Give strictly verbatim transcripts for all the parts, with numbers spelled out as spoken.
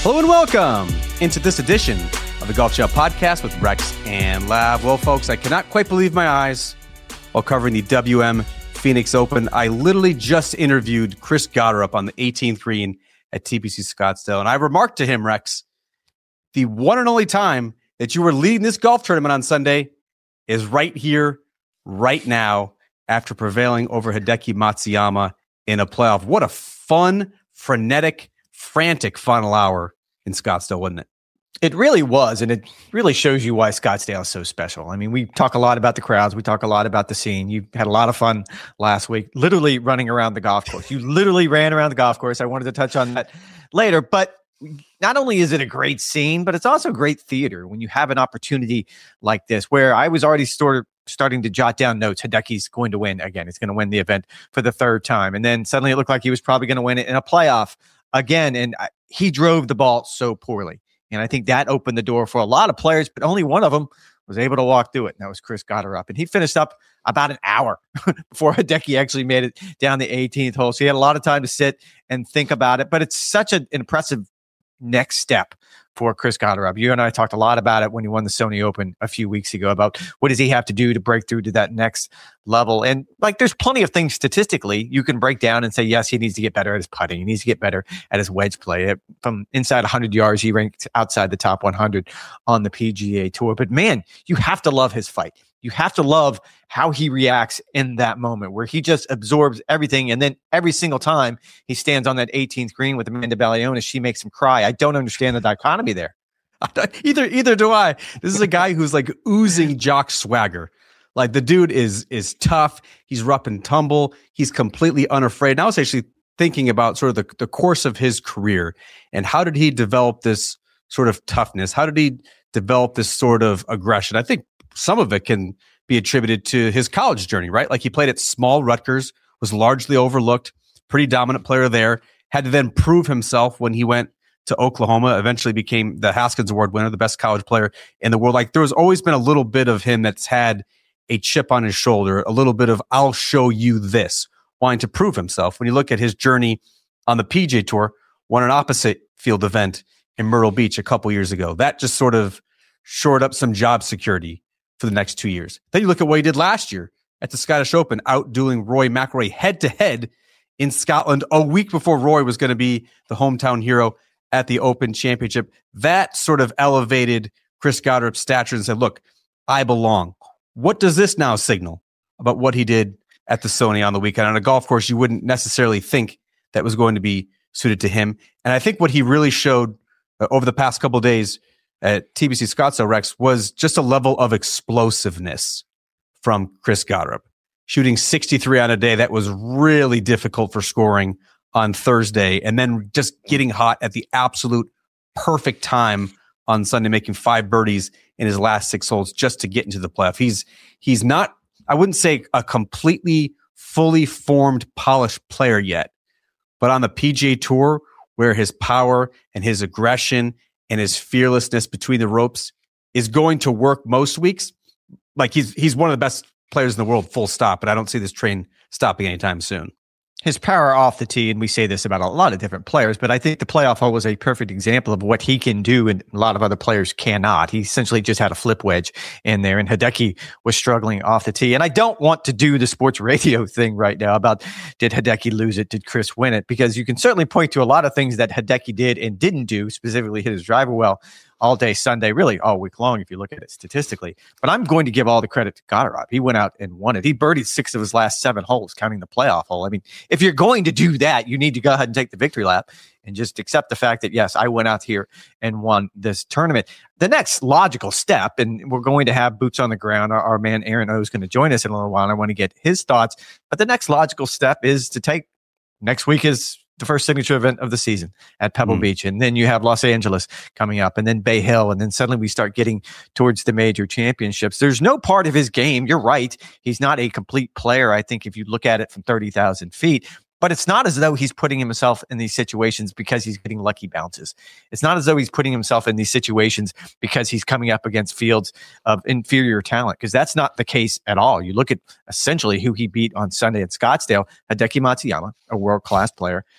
Hello and welcome into this edition of the Golf Channel Podcast with Rex and Lav. Well, folks, I cannot quite believe my eyes while covering the W M Phoenix Open. I literally just interviewed Chris Gotterup on the eighteenth green at T P C Scottsdale, and I remarked to him, Rex, the one and only time that you were leading this golf tournament on Sunday is right here, right now, after prevailing over Hideki Matsuyama in a playoff. What a fun, frenetic, frantic final hour in Scottsdale, wasn't it? It really was, and it really shows you why Scottsdale is so special. I mean, we talk a lot about the crowds. We talk a lot about the scene. You had a lot of fun last week, literally running around the golf course. You literally ran around the golf course. I wanted to touch on that later, but not only is it a great scene, but it's also great theater when you have an opportunity like this, where I was already sort of starting to jot down notes. Hideki's going to win again. He's going to win the event for the third time. And then suddenly it looked like he was probably going to win it in a playoff again. And I, he drove the ball so poorly. And I think that opened the door for a lot of players, but only one of them was able to walk through it. And that was Chris Gotterup. And he finished up about an hour before Hideki actually made it down the eighteenth hole. So he had a lot of time to sit and think about it. But it's such an impressive next step for Chris Gotterup. You and I talked a lot about it when he won the Sony Open a few weeks ago about what does he have to do to break through to that next level. And like, there's plenty of things statistically you can break down and say, yes, he needs to get better at his putting. He needs to get better at his wedge play. From inside one hundred yards, he ranked outside the top one hundred on the P G A Tour. But man, you have to love his fight. You have to love how he reacts in that moment where he just absorbs everything. And then every single time he stands on that eighteenth green with Amanda Balionis, she makes him cry. I don't understand the dichotomy there. either, either do I. This is a guy who's like oozing jock swagger. Like the dude is, is tough. He's rough and tumble. He's completely unafraid. And I was actually thinking about sort of the, the course of his career and how did he develop this sort of toughness? How did he develop this sort of aggression? I think some of it can be attributed to his college journey, right? Like he played at small Rutgers, was largely overlooked, pretty dominant player there, had to then prove himself when he went to Oklahoma, eventually became the Haskins Award winner, the best college player in the world. Like there was always been a little bit of him that's had a chip on his shoulder, a little bit of, I'll show you this, wanting to prove himself. When you look at his journey on the P G A Tour, won an opposite field event in Myrtle Beach a couple years ago. That just sort of shored up some job security for the next two years. Then you look at what he did last year at the Scottish Open, outdueling Rory McIlroy head-to-head in Scotland a week before Rory was going to be the hometown hero at the Open Championship. That sort of elevated Chris Gotterup's stature and said, look, I belong. What does this now signal about what he did at the Sony on the weekend? On a golf course you wouldn't necessarily think that was going to be suited to him. And I think what he really showed uh, over the past couple of days at T B C Scottsdale, Rex, was just a level of explosiveness from Chris Gotterup. Shooting sixty-three on a day that was really difficult for scoring on Thursday, and then just getting hot at the absolute perfect time on Sunday, making five birdies in his last six holes just to get into the playoff. He's he's not, I wouldn't say a completely fully formed, polished player yet, but on the P G A Tour, where his power and his aggression and his fearlessness between the ropes is going to work most weeks. Like he's he's one of the best players in the world, full stop, but I don't see this train stopping anytime soon. His power off the tee, and we say this about a lot of different players, but I think the playoff hole was a perfect example of what he can do and a lot of other players cannot. He essentially just had a flip wedge in there, and Hideki was struggling off the tee. And I don't want to do the sports radio thing right now about did Hideki lose it, did Chris win it, because you can certainly point to a lot of things that Hideki did and didn't do, specifically hit his driver well all day Sunday, really all week long if you look at it statistically. But I'm going to give all the credit to Gotterup. He went out and won it. He birdied six of his last seven holes, counting the playoff hole. I mean, if you're going to do that, you need to go ahead and take the victory lap and just accept the fact that, yes, I went out here and won this tournament. The next logical step, and we're going to have boots on the ground, our, our man Aaron O is going to join us in a little while, and I want to get his thoughts. But the next logical step is to take next week is the first signature event of the season at Pebble mm. Beach. And then you have Los Angeles coming up, and then Bay Hill. And then suddenly we start getting towards the major championships. There's no part of his game. You're right. He's not a complete player. I think if you look at it from thirty thousand feet, but it's not as though he's putting himself in these situations because he's getting lucky bounces. It's not as though he's putting himself in these situations because he's coming up against fields of inferior talent, because that's not the case at all. You look at essentially who he beat on Sunday at Scottsdale, Hideki Matsuyama, a world-class player,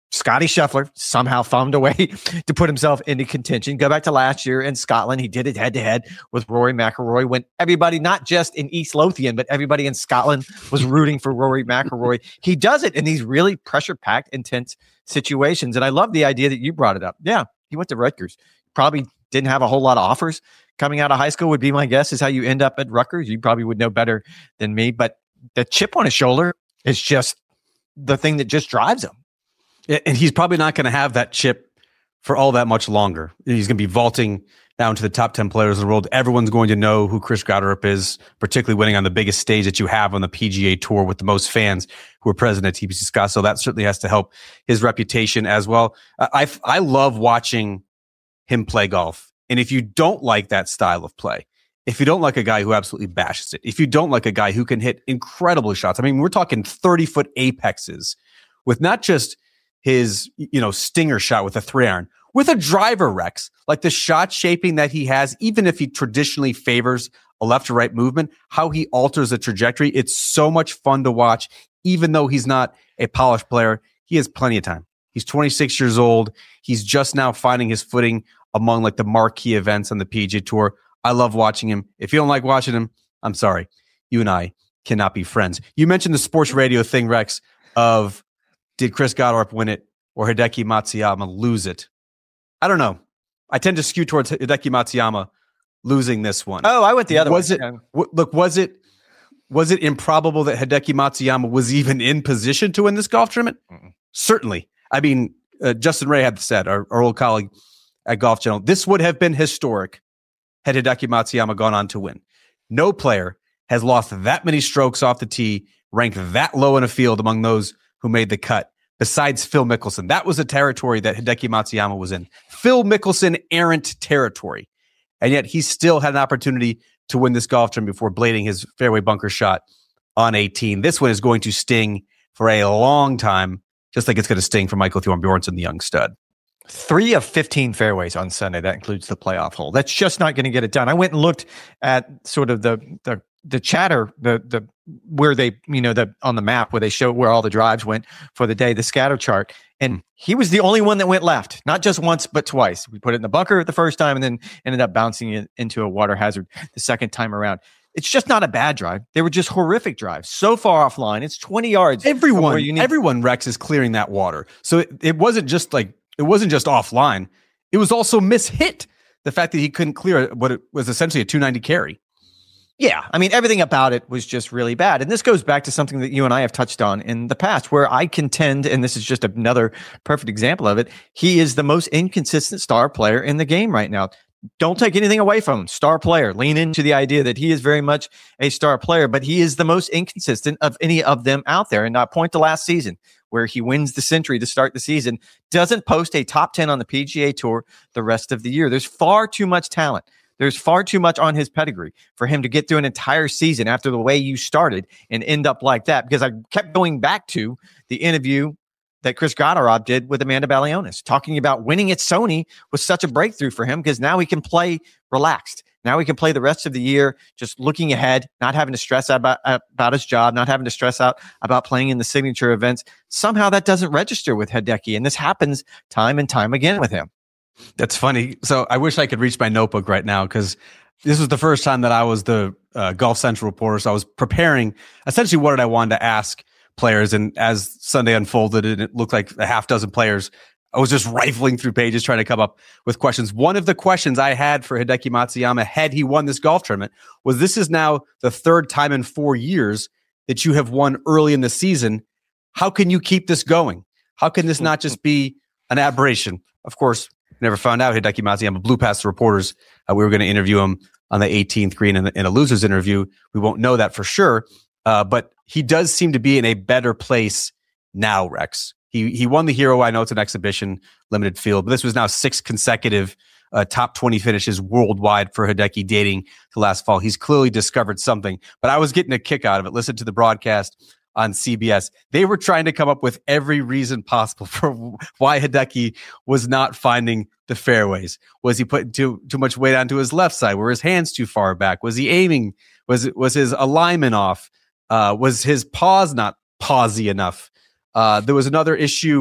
Scotty Scheffler somehow found a way to put himself into contention. Go back to last year in Scotland. He did it head-to-head with Rory McIlroy when everybody, not just in East Lothian, but everybody in Scotland was rooting for Rory McIlroy. He does it in these really pressure-packed, intense situations. And I love the idea that you brought it up. Yeah, he went to Rutgers. Probably didn't have a whole lot of offers coming out of high school would be my guess is how you end up at Rutgers. You probably would know better than me. But the chip on his shoulder is just the thing that just drives him. And he's probably not going to have that chip for all that much longer. He's going to be vaulting down to the top ten players of the world. Everyone's going to know who Chris Gotterup is, particularly winning on the biggest stage that you have on the P G A Tour with the most fans who are present at T P C Scottsdale. So that certainly has to help his reputation as well. I, I love watching him play golf. And if you don't like that style of play, if you don't like a guy who absolutely bashes it, if you don't like a guy who can hit incredible shots, I mean, we're talking thirty-foot apexes with not just his, you know, stinger shot with a three iron, with a driver, Rex, like the shot shaping that he has, even if he traditionally favors a left to right movement, how he alters the trajectory. It's so much fun to watch, even though he's not a polished player. He has plenty of time. He's twenty-six years old. He's just now finding his footing among like the marquee events on the P G A Tour. I love watching him. If you don't like watching him, I'm sorry. You and I cannot be friends. You mentioned the sports radio thing, Rex, of did Chris Gotterup win it or Hideki Matsuyama lose it? I don't know. I tend to skew towards Hideki Matsuyama losing this one. Oh, I went the other was way. It, w- look, was it was it improbable that Hideki Matsuyama was even in position to win this golf tournament? Mm-mm. Certainly. I mean, uh, Justin Ray had said, our, our old colleague at Golf Channel, this would have been historic had Hideki Matsuyama gone on to win. No player has lost that many strokes off the tee, ranked that low in a field among those who made the cut, besides Phil Mickelson. That was a territory that Hideki Matsuyama was in. Phil Mickelson errant territory. And yet he still had an opportunity to win this golf tournament before blading his fairway bunker shot on eighteen. This one is going to sting for a long time, just like it's going to sting for Michael Thorbjornsen, the young stud. Three of fifteen fairways on Sunday. That includes the playoff hole. That's just not going to get it done. I went and looked at sort of the the the chatter, the the where they, you know, the on the map where they show where all the drives went for the day, the scatter chart. And he was the only one that went left, not just once, but twice. We put it in the bunker the first time and then ended up bouncing it into a water hazard the second time around. It's just not a bad drive. They were just horrific drives. So far offline. It's twenty yards. Everyone, you need- everyone, Rex, is clearing that water. So it, it wasn't just like, it wasn't just offline. It was also mishit. The fact that he couldn't clear what it was essentially a two ninety carry. Yeah. I mean, everything about it was just really bad. And this goes back to something that you and I have touched on in the past, where I contend, and this is just another perfect example of it, he is the most inconsistent star player in the game right now. Don't take anything away from him. Star player. Lean into the idea that he is very much a star player, but he is the most inconsistent of any of them out there. And I point to last season, where he wins the Century to start the season, doesn't post a top ten on the P G A Tour the rest of the year. There's far too much talent. There's far too much on his pedigree for him to get through an entire season after the way you started and end up like that. Because I kept going back to the interview that Chris Gotterup did with Amanda Balionis, talking about winning at Sony was such a breakthrough for him because now he can play relaxed. Now he can play the rest of the year just looking ahead, not having to stress out about, about his job, not having to stress out about playing in the signature events. Somehow that doesn't register with Hideki, and this happens time and time again with him. That's funny. So I wish I could reach my notebook right now because this was the first time that I was the uh, Golf Central reporter. So I was preparing essentially what did I want to ask players. And as Sunday unfolded and it looked like a half dozen players, I was just rifling through pages trying to come up with questions. One of the questions I had for Hideki Matsuyama had he won this golf tournament was, this is now the third time in four years that you have won early in the season. How can you keep this going? How can this not just be an aberration? Of course, never found out Hideki Matsuyama blew past the reporters. Uh, we were going to interview him on the eighteenth green in, in a loser's interview. We won't know that for sure. Uh, but he does seem to be in a better place now, Rex. He he won the Hero. I know it's an exhibition limited field, but this was now six consecutive uh, top twenty finishes worldwide for Hideki dating to last fall. He's clearly discovered something, but I was getting a kick out of it. Listen to the broadcast on C B S. They were trying to come up with every reason possible for why Hideki was not finding the fairways. Was he putting too too much weight onto his left side? Were his hands too far back? Was he aiming? Was it was his alignment off? Uh, was his pause not pausey enough? Uh, there was another issue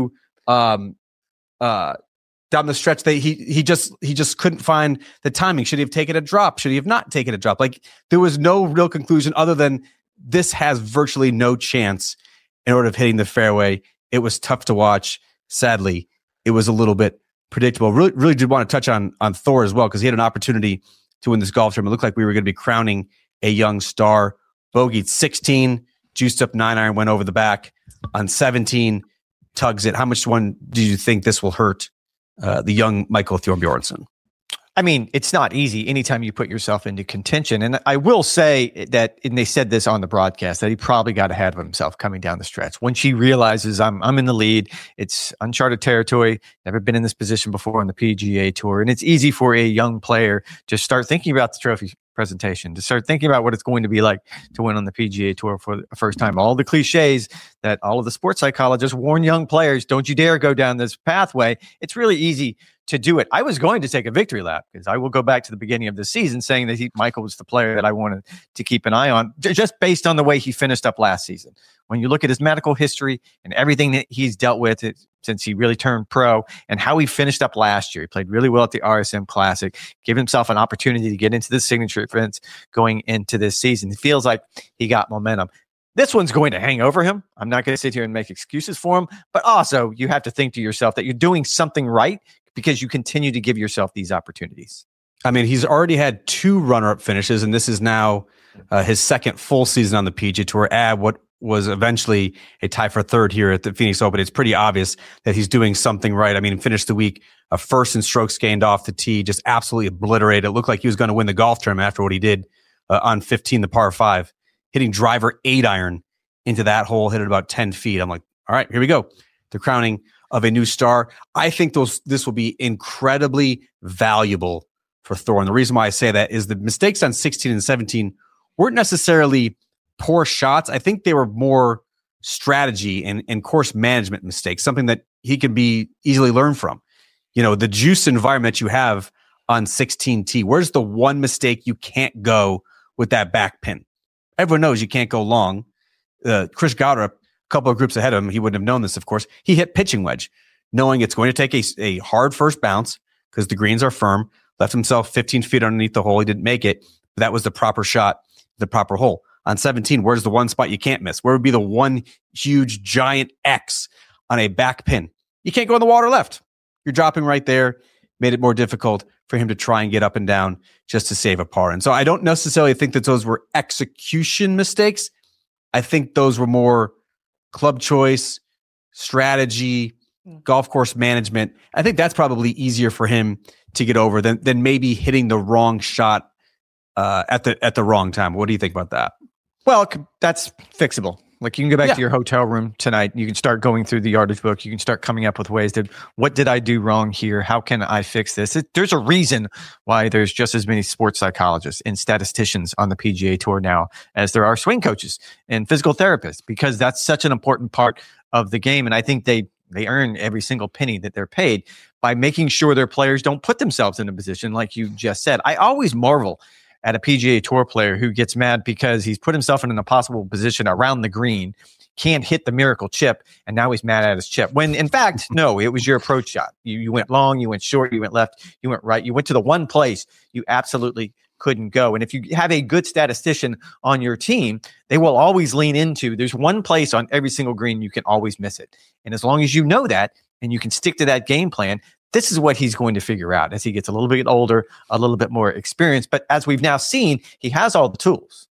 Um, uh, down the stretch, they he he just he just couldn't find the timing. Should he have taken a drop? Should he have not taken a drop? Like there was no real conclusion other than this has virtually no chance in order of hitting the fairway. It was tough to watch. Sadly, it was a little bit predictable. Really, really did want to touch on on Thor as well because he had an opportunity to win this golf tournament. It looked like we were going to be crowning a young star. Bogeyed sixteen, juiced up nine iron, went over the back on seventeen. Tugs it. How much one do you think this will hurt uh, the young Michael Thorbjornsen? I mean, it's not easy anytime you put yourself into contention. And I will say that, and they said this on the broadcast, that he probably got ahead of himself coming down the stretch. When she realizes I'm I'm in the lead, it's uncharted territory, never been in this position before on the P G A Tour. And it's easy for a young player to start thinking about the trophy presentation, to start thinking about what it's going to be like to win on the P G A Tour for the first time. All the cliches that all of the sports psychologists warn young players, don't you dare go down this pathway. It's really easy to do it. I was going to take a victory lap because I will go back to the beginning of the season saying that he, Michael was the player that I wanted to keep an eye on, just based on the way he finished up last season. When you look at his medical history and everything that he's dealt with it, since he really turned pro and how he finished up last year, he played really well at the R S M Classic, gave himself an opportunity to get into the signature events going into this season. It feels like he got momentum. This one's going to hang over him. I'm not going to sit here and make excuses for him, but also you have to think to yourself that you're doing something right because you continue to give yourself these opportunities. I mean, he's already had two runner-up finishes, and this is now uh, his second full season on the P G A Tour. Add what was eventually a tie for third here at the Phoenix Open. It's pretty obvious that he's doing something right. I mean, he finished the week a first in strokes gained off the tee, just absolutely obliterated. It looked like he was going to win the golf tournament after what he did uh, on fifteen, the par five, hitting driver eight iron into that hole, hit it about ten feet. I'm like, all right, here we go. The crowning of a new star. I think those this will be incredibly valuable for Thor. And the reason why I say that is the mistakes on sixteen and seventeen weren't necessarily poor shots. I think they were more strategy and, and course management mistakes, something that he can be easily learned from. You know, the juice environment you have on sixteen T, where's the one mistake you can't go with that back pin? Everyone knows you can't go long. Uh, Chris Gowder, a couple of groups ahead of him, he wouldn't have known this, of course. He hit pitching wedge, knowing it's going to take a, a hard first bounce because the greens are firm, left himself fifteen feet underneath the hole. He didn't make it. But that was the proper shot, the proper hole. On seventeen, where's the one spot you can't miss? Where would be the one huge giant X on a back pin? You can't go in the water left. You're dropping right there. Made it more difficult for him to try and get up and down just to save a par. And so I don't necessarily think that those were execution mistakes. I think those were more club choice, strategy, golf course management. I think that's probably easier for him to get over than than maybe hitting the wrong shot uh, at the at the wrong time. What do you think about that? Well, that's fixable. Like you can go back Yeah. to your hotel room tonight. You can start going through the yardage book. You can start coming up with ways to, what did I do wrong here? How can I fix this? It, there's a reason why there's just as many sports psychologists and statisticians on the P G A Tour now as there are swing coaches and physical therapists, because that's such an important part of the game. And I think they they earn every single penny that they're paid by making sure their players don't put themselves in a position like you just said. I always marvel at a P G A Tour player who gets mad because he's put himself in an impossible position around the green, can't hit the miracle chip, and now he's mad at his chip. When, in fact, no, it was your approach shot. You, you went long, you went short, you went left, you went right. You went to the one place you absolutely couldn't go. And if you have a good statistician on your team, they will always lean into, there's one place on every single green you can always miss it. And as long as you know that and you can stick to that game plan, this is what he's going to figure out as he gets a little bit older, a little bit more experienced. But as we've now seen, he has all the tools.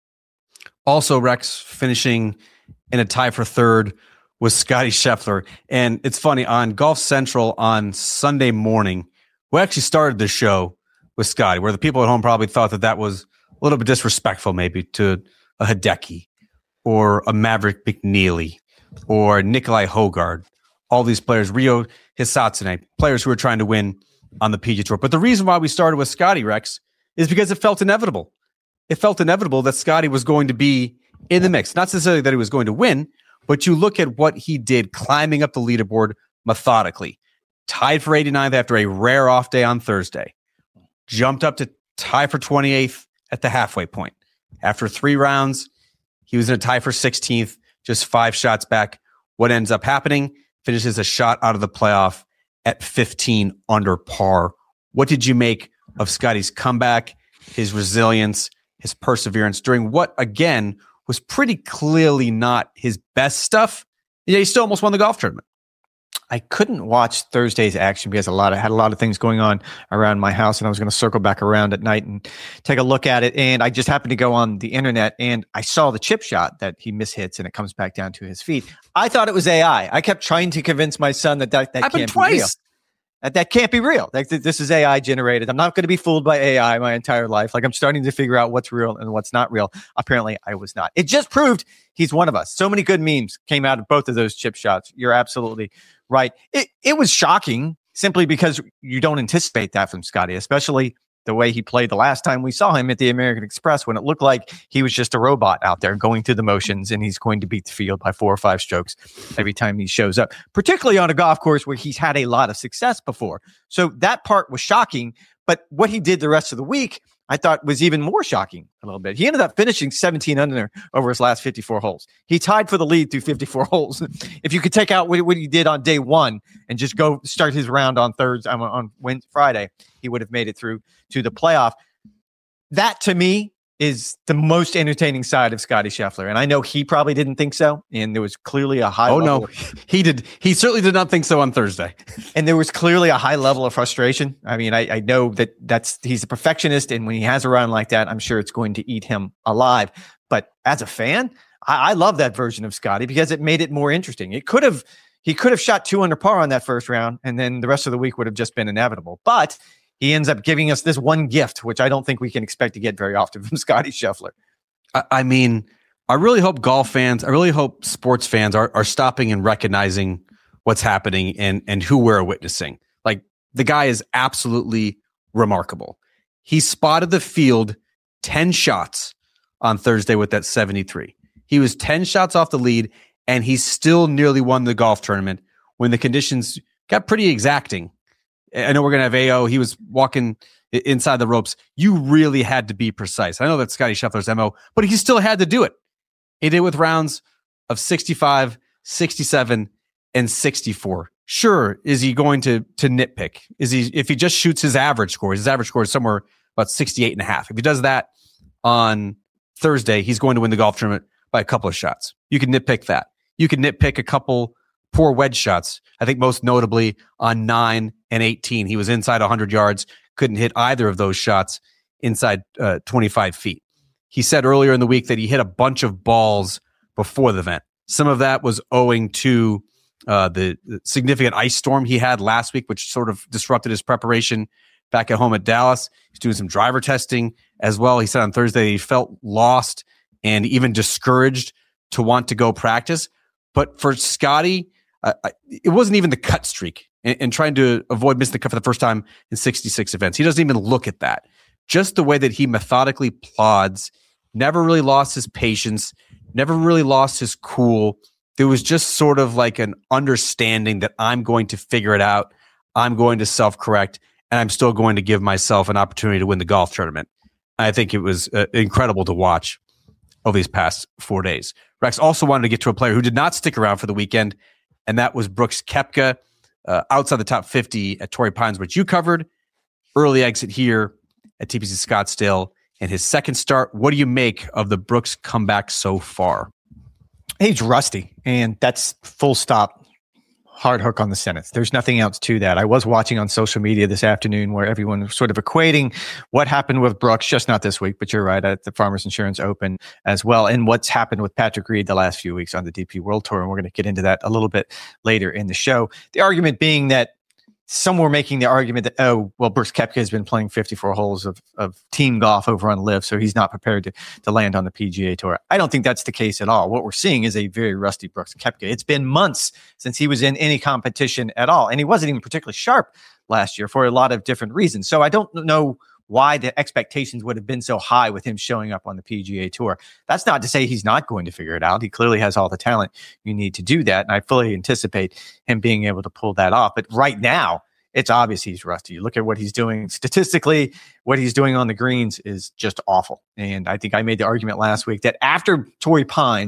Also, Rex finishing in a tie for third with Scotty Scheffler. And it's funny, on Golf Central on Sunday morning, we actually started the show with Scotty, where the people at home probably thought that that was a little bit disrespectful maybe to a Hideki or a Maverick McNeely or Nikolai Hogard. All these players, Ryo Hisatsune, players who are trying to win on the P G A Tour. But the reason why we started with Scotty, Rex, is because it felt inevitable. It felt inevitable that Scotty was going to be in the mix. Not necessarily that he was going to win, but you look at what he did climbing up the leaderboard methodically. Tied for eighty-ninth after a rare off day on Thursday. Jumped up to tie for twenty-eighth at the halfway point. After three rounds, he was in a tie for sixteenth, just five shots back. What ends up happening? finishes a shot out of the playoff at fifteen under par. What did you make of Scotty's comeback, his resilience, his perseverance during what, again, was pretty clearly not his best stuff? Yeah, he still almost won the golf tournament. I couldn't watch Thursday's action because a lot of had a lot of things going on around my house, and I was going to circle back around at night and take a look at it. And I just happened to go on the internet, and I saw the chip shot that he mishits, and it comes back down to his feet. I thought it was A I. I kept trying to convince my son that that, that happened can't twice. be real. That, that can't be real. Like, this is A I generated. I'm not going to be fooled by A I my entire life. Like, I'm starting to figure out what's real and what's not real. Apparently, I was not. It just proved he's one of us. So many good memes came out of both of those chip shots. You're absolutely right. It it was shocking simply because you don't anticipate that from Scotty, especially the way he played the last time we saw him at the American Express, when it looked like he was just a robot out there going through the motions, and he's going to beat the field by four or five strokes every time he shows up, particularly on a golf course where he's had a lot of success before. So that part was shocking, but what he did the rest of the week, I thought was even more shocking a little bit. He ended up finishing seventeen under over his last fifty-four holes. He tied for the lead through fifty-four holes. If you could take out what, what he did on day one and just go start his round on Thursday, on, on Wednesday, Friday, he would have made it through to the playoff. That, to me, is the most entertaining side of Scotty Scheffler. And I know he probably didn't think so. And there was clearly a high oh, level. no, he did. He certainly did not think so on Thursday. And there was clearly a high level of frustration. I mean, I, I know that that's he's a perfectionist. And when he has a round like that, I'm sure it's going to eat him alive. But as a fan, I, I love that version of Scotty because it made it more interesting. It could have, he could have shot two under par on that first round, and then the rest of the week would have just been inevitable. But he ends up giving us this one gift, which I don't think we can expect to get very often from Scotty Scheffler. I, I mean, I really hope golf fans, I really hope sports fans are, are stopping and recognizing what's happening and, and who we're witnessing. Like, the guy is absolutely remarkable. He spotted the field ten shots on Thursday with that seventy-three. He was ten shots off the lead, and he still nearly won the golf tournament when the conditions got pretty exacting. I know we're going to have A O. He was walking inside the ropes. You really had to be precise. I know that's Scotty Scheffler's M O, but he still had to do it. He did it with rounds of sixty-five, sixty-seven, and sixty-four. Sure, is he going to to nitpick? Is he, if he just shoots his average score, his average score is somewhere about sixty-eight and a half. If he does that on Thursday, he's going to win the golf tournament by a couple of shots. You can nitpick that. You can nitpick a couple poor wedge shots. I think most notably on nine and eighteen, he was inside one hundred yards, couldn't hit either of those shots inside uh, twenty-five feet. He said earlier in the week that he hit a bunch of balls before the event. Some of that was owing to uh, the, the significant ice storm he had last week, which sort of disrupted his preparation back at home at Dallas. He's doing some driver testing as well. He said on Thursday he felt lost and even discouraged to want to go practice. But for Scotty, uh, it wasn't even the cut streak and, and trying to avoid missing the cut for the first time in sixty-six events. He doesn't even look at that. Just the way that he methodically plods, never really lost his patience, never really lost his cool. There was just sort of like an understanding that I'm going to figure it out. I'm going to self-correct, and I'm still going to give myself an opportunity to win the golf tournament. I think it was uh, incredible to watch over these past four days. Rex also wanted to get to a player who did not stick around for the weekend, and that was Brooks Koepka, uh, outside the top fifty at Torrey Pines, which you covered. Early exit here at T P C Scottsdale, and his second start. What do you make of the Brooks comeback so far? He's rusty, and that's full stop. Hard hook on the sentence. There's nothing else to that. I was watching on social media this afternoon where everyone was sort of equating what happened with Brooks, just not this week, but you're right, at the Farmers Insurance Open as well, and what's happened with Patrick Reed the last few weeks on the D P World Tour. And we're going to get into that a little bit later in the show. The argument being that some were making the argument that, oh, well, Brooks Koepka has been playing fifty-four holes of, of team golf over on Live, so he's not prepared to, to land on the P G A Tour. I don't think that's the case at all. What we're seeing is a very rusty Brooks Koepka. It's been months since he was in any competition at all, and he wasn't even particularly sharp last year for a lot of different reasons. So I don't know why the expectations would have been so high with him showing up on the P G A Tour. That's not to say he's not going to figure it out. He clearly has all the talent you need to do that, and I fully anticipate him being able to pull that off. But right now, it's obvious he's rusty. You look at what he's doing statistically, what he's doing on the greens is just awful. And I think I made the argument last week that after Torrey Pines,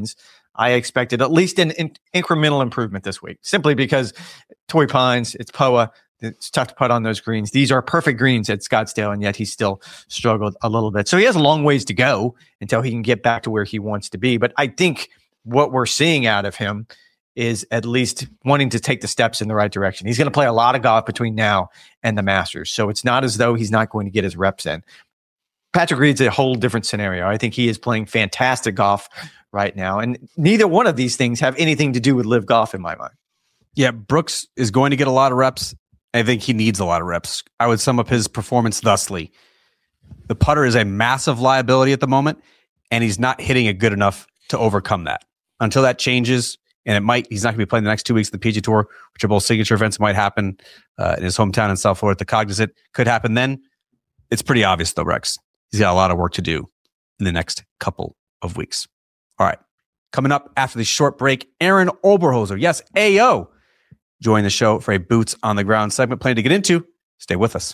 I expected at least an, an incremental improvement this week, simply because Torrey Pines, it's P O A. It's tough to putt on those greens. These are perfect greens at Scottsdale, and yet he still struggled a little bit. So he has a long ways to go until he can get back to where he wants to be. But I think what we're seeing out of him is at least wanting to take the steps in the right direction. He's going to play a lot of golf between now and the Masters. So it's not as though he's not going to get his reps in. Patrick Reed's a whole different scenario. I think he is playing fantastic golf right now. And neither one of these things have anything to do with live golf in my mind. Yeah, Brooks is going to get a lot of reps. I think he needs a lot of reps. I would sum up his performance thusly. The putter is a massive liability at the moment, and he's not hitting it good enough to overcome that. Until that changes, and it might, he's not going to be playing the next two weeks of the P G A Tour, which are both signature events, might happen uh, in his hometown in South Florida. The Cognizant could happen then. It's pretty obvious, though, Rex. He's got a lot of work to do in the next couple of weeks. All right. Coming up after the short break, Aaron Oberholzer. Yes, A O. Join the show for a Boots on the Ground segment. Plenty to get into. Stay with us.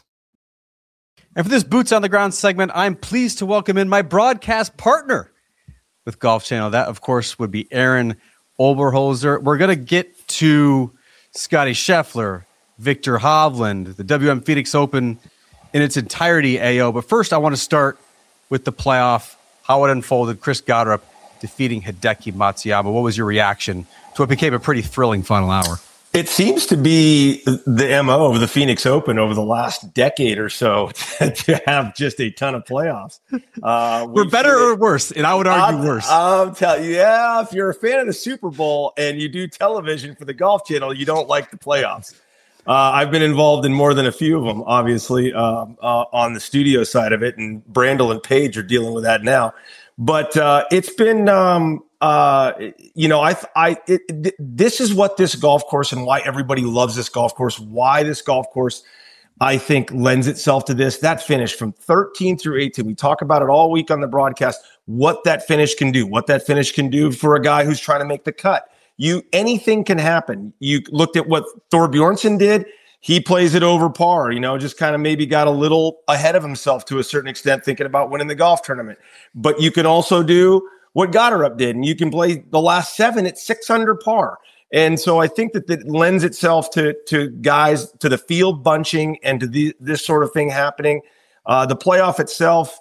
And for this Boots on the Ground segment, I'm pleased to welcome in my broadcast partner with Golf Channel. That, of course, would be Aaron Oberholzer. We're going to get to Scotty Scheffler, Viktor Hovland, the W M Phoenix Open in its entirety, A O. But first, I want to start with the playoff, how it unfolded. Chris Gotterup defeating Hideki Matsuyama. What was your reaction to what became a pretty thrilling final hour? It seems to be the M O of the Phoenix Open over the last decade or so to have just a ton of playoffs. Uh, We're better or worse, and I would argue I'll, worse. I'll tell you, yeah, if you're a fan of the Super Bowl and you do television for the Golf Channel, you don't like the playoffs. Uh, I've been involved in more than a few of them, obviously, um, uh, on the studio side of it, and Brandel and Paige are dealing with that now. But uh, it's been, um, uh, you know, I, I, it, th- this is what this golf course and why everybody loves this golf course. Why this golf course, I think, lends itself to this. That finish from thirteen through eighteen, we talk about it all week on the broadcast. What that finish can do, what that finish can do for a guy who's trying to make the cut. You, anything can happen. You looked at what Thor Bjornsson did. He plays it over par, you know, just kind of maybe got a little ahead of himself to a certain extent, thinking about winning the golf tournament. But you can also do what Gotterup did, and you can play the last seven at six under par. And so I think that that lends itself to to guys, to the field bunching and to the, this sort of thing happening. Uh, the playoff itself,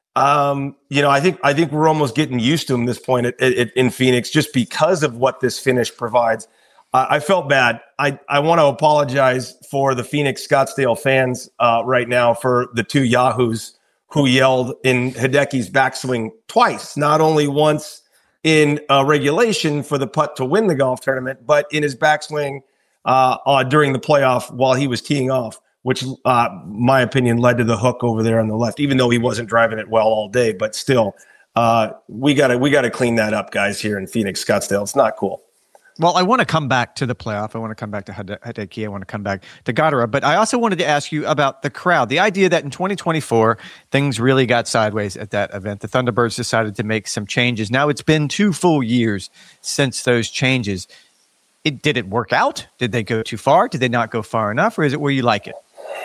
um, you know, I think I think we're almost getting used to them at this point at, at, in Phoenix just because of what this finish provides. I felt bad. I, I want to apologize for the Phoenix Scottsdale fans uh, right now for the two yahoos who yelled in Hideki's backswing twice, not only once in uh, regulation for the putt to win the golf tournament, but in his backswing uh, uh, during the playoff while he was teeing off, which, uh, my opinion, led to the hook over there on the left, even though he wasn't driving it well all day. But still, uh, we got to we got to clean that up, guys, here in Phoenix Scottsdale. It's not cool. Well, I want to come back to the playoff. I want to come back to Hideki. I want to come back to Gotterup. But I also wanted to ask you about the crowd. The idea that in twenty twenty-four, things really got sideways at that event. The Thunderbirds decided to make some changes. Now it's been two full years since those changes. It, did it work out? Did they go too far? Did they not go far enough? Or is it where you like it?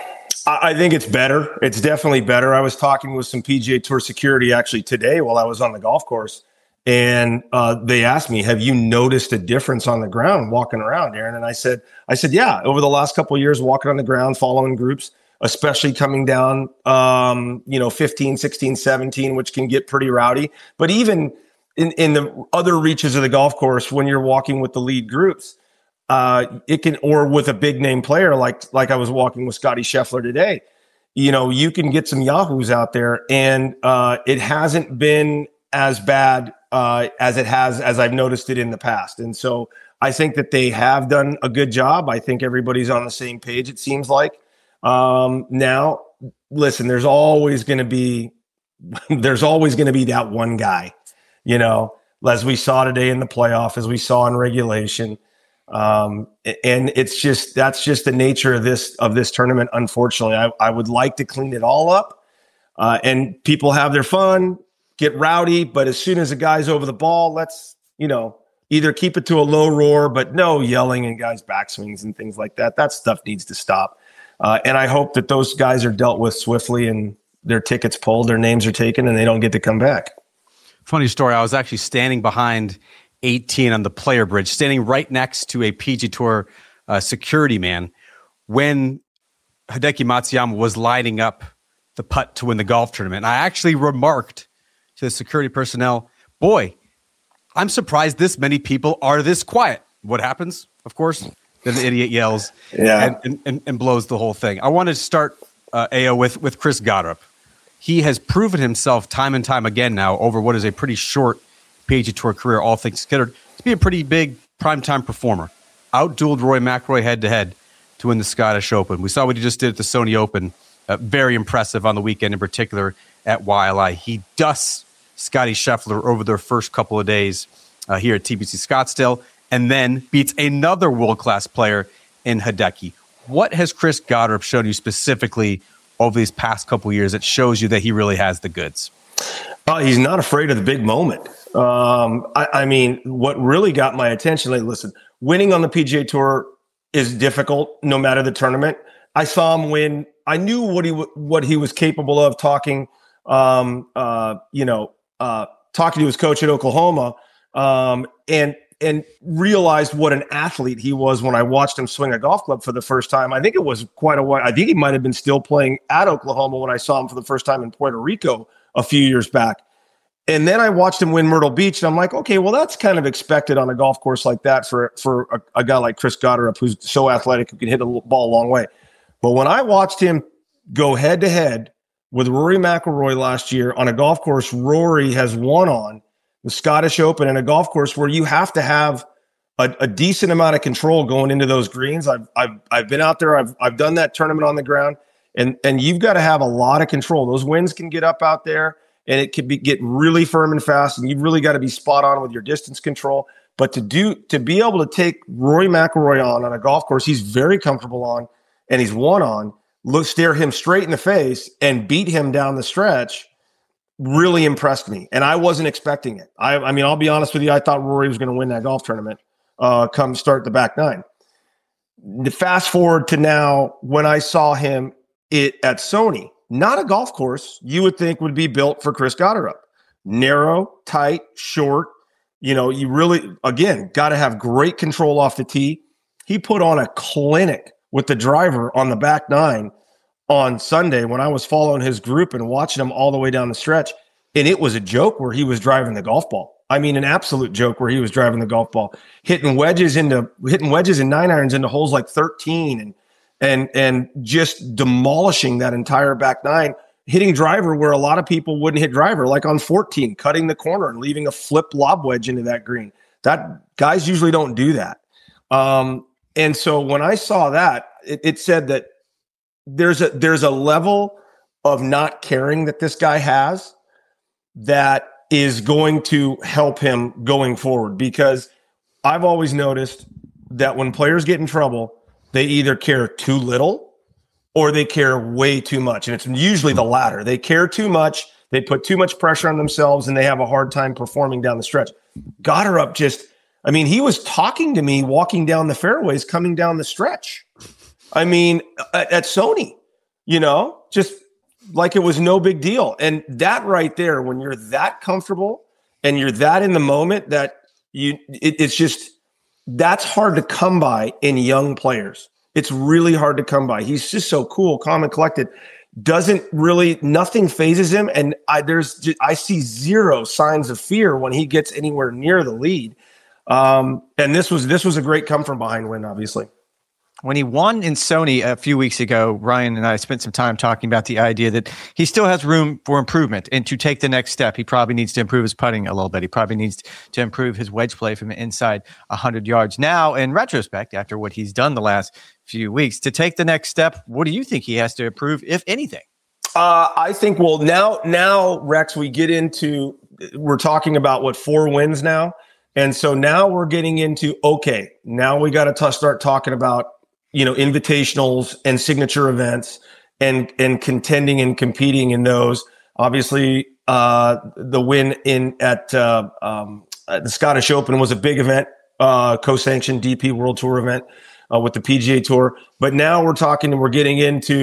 I think it's better. It's definitely better. I was talking with some P G A Tour security actually today while I was on the golf course. And uh, they asked me, have you noticed a difference on the ground walking around, Aaron? And I said, I said, yeah, over the last couple of years, walking on the ground, following groups, especially coming down, um, you know, fifteen, sixteen, seventeen, which can get pretty rowdy. But even in, in the other reaches of the golf course, when you're walking with the lead groups, uh, it can, or with a big name player, like, like I was walking with Scotty Scheffler today, you know, you can get some yahoos out there, and uh, it hasn't been as bad uh, as it has, as I've noticed it in the past. And so I think that they have done a good job. I think everybody's on the same page, it seems like. Um, now, listen, there's always going to be, there's always going to be that one guy, you know, as we saw today in the playoff, as we saw in regulation. Um, and it's just, that's just the nature of this, of this tournament. Unfortunately, I, I would like to clean it all up, uh, and people have their fun, get rowdy, but as soon as a guy's over the ball, let's, you know, either keep it to a low roar, but no yelling and guys' backswings and things like that. That stuff needs to stop. Uh, and I hope that those guys are dealt with swiftly and their tickets pulled, their names are taken, and they don't get to come back. Funny story. I was actually standing behind eighteen on the player bridge, standing right next to a P G A Tour uh, security man when Hideki Matsuyama was lining up the putt to win the golf tournament. I actually remarked to the security personnel, boy, I'm surprised this many people are this quiet. What happens? Of course, then the idiot yells yeah. and, and, and blows the whole thing. I want to start, uh, A O, with, with Chris Gotterup. He has proven himself time and time again now over what is a pretty short P G A Tour career, all things considered, to be a pretty big primetime performer. Outdueled Rory McIlroy head-to-head to win the Scottish Open. We saw what he just did at the Sony Open. Uh, very impressive on the weekend, in particular at Y L I. He dusts Scottie Scheffler over their first couple of days uh, here at T P C Scottsdale, and then beats another world-class player in Hideki. What has Chris Gotterup shown you specifically over these past couple of years that shows you that he really has the goods? Uh, he's not afraid of the big moment. Um, I, I mean, what really got my attention, like, listen, winning on the P G A Tour is difficult no matter the tournament. I saw him win. I knew what he w- what he was capable of talking, um, uh, you know, uh, talking to his coach at Oklahoma, um, and and realized what an athlete he was when I watched him swing a golf club for the first time. I think it was quite a while. I think he might have been still playing at Oklahoma when I saw him for the first time in Puerto Rico a few years back. And then I watched him win Myrtle Beach, and I'm like, okay, well, that's kind of expected on a golf course like that for, for a, a guy like Chris Gotterup, who's so athletic, who can hit a ball a long way. But when I watched him go head-to-head with Rory McIlroy last year on a golf course Rory has won on, the Scottish Open, and a golf course where you have to have a, a decent amount of control going into those greens. I've I've I've been out there. I've I've done that tournament on the ground, and and you've got to have a lot of control. Those winds can get up out there, and it can be get really firm and fast, and you've really got to be spot on with your distance control. But to do to be able to take Rory McIlroy on on a golf course he's very comfortable on, and he's won on, look stare him straight in the face and beat him down the stretch, really impressed me. And I wasn't expecting it. I, I mean, I'll be honest with you, I thought Rory was going to win that golf tournament uh, come start the back nine. The fast forward to now, when I saw him it at Sony, not a golf course you would think would be built for Chris Gotterup. Narrow, tight, short. You know, you really, again, got to have great control off the tee. He put on a clinic with the driver on the back nine on Sunday when I was following his group and watching him all the way down the stretch. And it was a joke where he was driving the golf ball. I mean, an absolute joke where he was driving the golf ball, hitting wedges into hitting wedges and nine irons into holes like thirteen and and and just demolishing that entire back nine, hitting driver where a lot of people wouldn't hit driver, like on fourteen, cutting the corner and leaving a flip lob wedge into that green. That guys usually don't do that. Um, and so when I saw that, it, it said that there's a there's a level of not caring that this guy has that is going to help him going forward, because I've always noticed that when players get in trouble, they either care too little or they care way too much. And it's usually the latter. They care too much, they put too much pressure on themselves, and they have a hard time performing down the stretch. Gotterup just, I mean, he was talking to me walking down the fairways, coming down the stretch. I mean, at, at Sony, you know, just like it was no big deal. And that right there, when you're that comfortable and you're that in the moment, that you, it, it's just, that's hard to come by in young players. It's really hard to come by. He's just so cool, calm and collected. Doesn't really, nothing phases him. And I, there's, just, I see zero signs of fear when he gets anywhere near the lead. Um, and this was, this was a great come from behind win, obviously. When he won in Sony a few weeks ago, Ryan and I spent some time talking about the idea that he still has room for improvement, and to take the next step, he probably needs to improve his putting a little bit. He probably needs to improve his wedge play from inside one hundred yards. Now, in retrospect, after what he's done the last few weeks, to take the next step, what do you think he has to improve, if anything? Uh, I think, well, now, now, Rex, we get into, we're talking about what, four wins now. And so now we're getting into, okay, now we got to t- start talking about, you know, invitationals and signature events and, and contending and competing in those. Obviously, uh, the win in at, uh, um, at the Scottish Open was a big event, uh, co-sanctioned D P World Tour event uh, with the P G A Tour. But now we're talking and we're getting into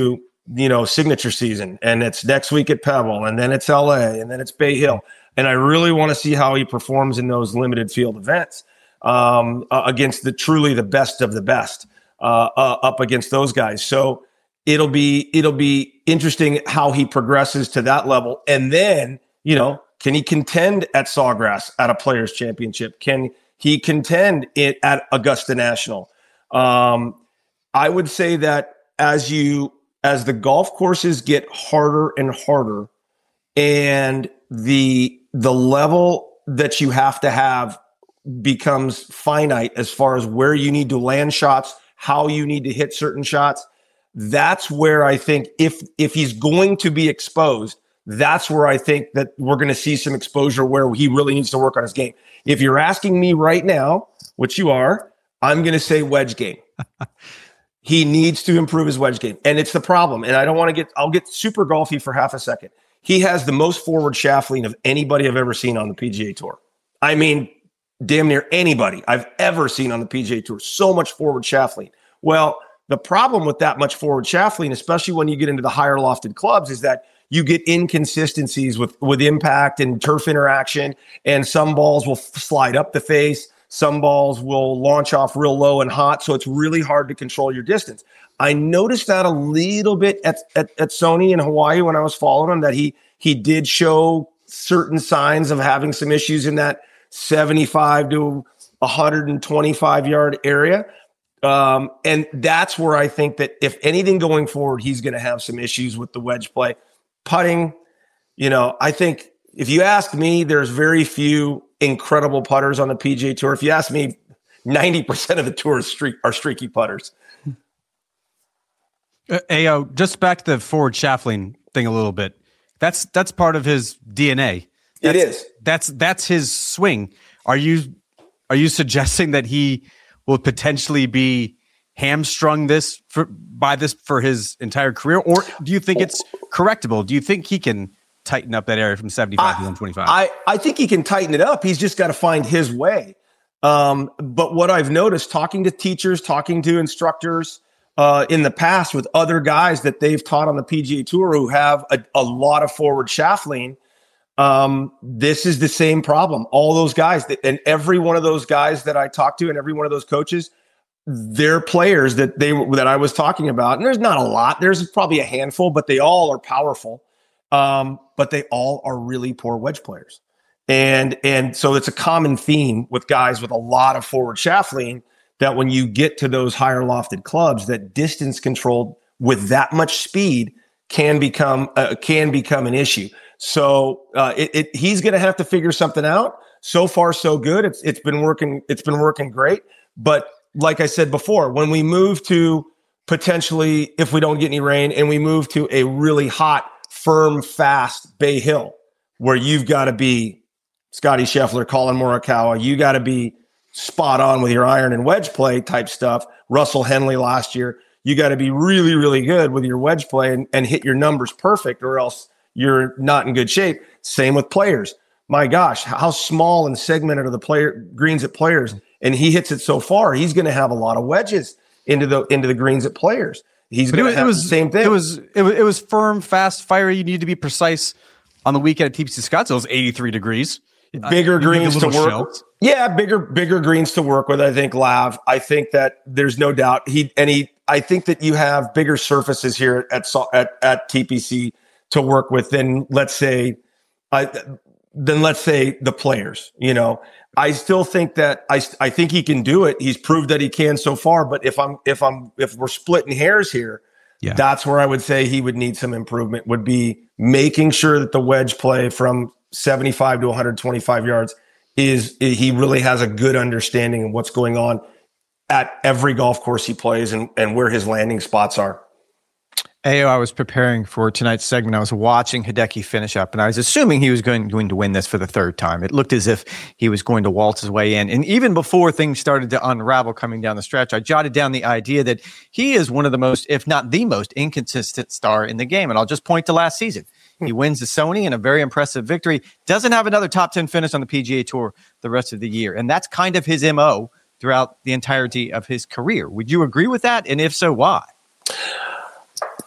you know, signature season, and it's next week at Pebble, and then it's L A, and then it's Bay Hill. And I really want to see how he performs in those limited field events um, uh, against the truly the best of the best uh, uh, up against those guys. So it'll be it'll be interesting how he progresses to that level. And then, you know, can he contend at Sawgrass at a Players Championship? Can he contend it at Augusta National? Um, I would say that as you as the golf courses get harder and harder, and the the level that you have to have becomes finite as far as where you need to land shots, how you need to hit certain shots, that's where I think if if he's going to be exposed, that's where I think that we're going to see some exposure where he really needs to work on his game. If you're asking me right now, which you are, I'm going to say wedge game. He needs to improve his wedge game. And it's the problem. And I don't want to get, I'll get super golfy for half a second. He has the most forward shaft lean of anybody I've ever seen on the P G A Tour. I mean, damn near anybody I've ever seen on the P G A Tour. So much forward shaft lean. Well, the problem with that much forward shaft lean, especially when you get into the higher lofted clubs, is that you get inconsistencies with, with impact and turf interaction, and some balls will slide up the face. Some balls will launch off real low and hot, so it's really hard to control your distance. I noticed that a little bit at, at, at Sony in Hawaii when I was following him, that he he did show certain signs of having some issues in that seventy-five to one twenty-five yard area. Um, and that's where I think that if anything going forward, he's going to have some issues with the wedge play. Putting, you know, I think if you ask me, there's very few incredible putters on the P G A Tour. If you ask me, ninety percent of the tour is streak, are streaky putters. Uh, Ayo, just back to the forward shaft lean thing a little bit. That's that's part of his D N A. That's, it is. That's that's his swing. Are you are you suggesting that he will potentially be hamstrung this for by this for his entire career, or do you think it's correctable? Do you think he can tighten up that area from seventy-five I, to one twenty-five? I, I think he can tighten it up. He's just got to find his way. Um, but what I've noticed talking to teachers, talking to instructors uh, in the past with other guys that they've taught on the P G A Tour who have a, a lot of forward shaft lean, um, this is the same problem. All those guys that, and every one of those guys that I talked to and every one of those coaches, they're players that they that I was talking about. And there's not a lot. There's probably a handful, but they all are powerful. Um, but they all are really poor wedge players. And, and so it's a common theme with guys with a lot of forward shaft lean, that when you get to those higher lofted clubs, that distance controlled with that much speed can become, uh, can become an issue. So, uh, it, it he's going to have to figure something out. So far, so good. It's, it's been working. It's been working great. But like I said before, when we move to potentially, if we don't get any rain and we move to a really hot, firm, fast Bay Hill, where you've got to be Scotty Scheffler, Colin Morikawa, you got to be spot on with your iron and wedge play type stuff. Russell Henley last year, you got to be really, really good with your wedge play and, and hit your numbers perfect, or else you're not in good shape. Same with players. My gosh, how small and segmented are the player greens at Players, and he hits it so far. He's going to have a lot of wedges into the into the greens at Players. He's going to have was, the same thing. It was, it was it was firm, fast, fiery. You need to be precise. On the weekend at T P C Scottsdale, it was eighty-three degrees. Bigger uh, greens to work. Shell. Yeah, bigger bigger greens to work with. I think Lav. I think that there's no doubt he and he. I think that you have bigger surfaces here at at, at T P C to work with than let's say, uh, than let's say the Players. You know, I still think that I I think he can do it. He's proved that he can so far. But if I'm if I'm if we're splitting hairs here, yeah, that's where I would say he would need some improvement. Would be making sure that the wedge play from seventy-five to one twenty-five yards is, he really has a good understanding of what's going on at every golf course he plays and, and where his landing spots are. Ayo, I was preparing for tonight's segment. I was watching Hideki finish up, and I was assuming he was going, going to win this for the third time. It looked as if he was going to waltz his way in. And even before things started to unravel coming down the stretch, I jotted down the idea that he is one of the most, if not the most, inconsistent star in the game. And I'll just point to last season. He wins the Sony in a very impressive victory. Doesn't have another top ten finish on the P G A Tour the rest of the year. And that's kind of his M O throughout the entirety of his career. Would you agree with that? And if so, why?